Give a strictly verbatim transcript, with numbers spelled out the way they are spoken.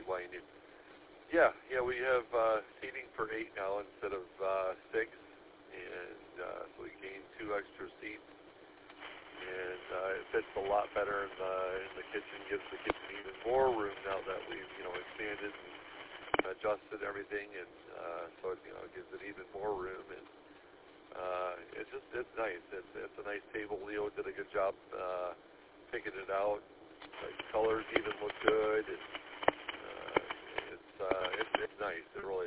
why you need. Yeah, yeah, we have uh, seating for eight now instead of uh, six, and uh, so we gained two extra seats, and uh, it fits a lot better in the, in the kitchen. Gives the kitchen even more room now that we've you know expanded and adjusted everything, and uh, so it, you know it gives it even more room, and uh, it's just it's nice. It's it's a nice table. Leo did a good job uh, picking it out. The colors even look good. And, uh, it's, uh, it's it's nice. It really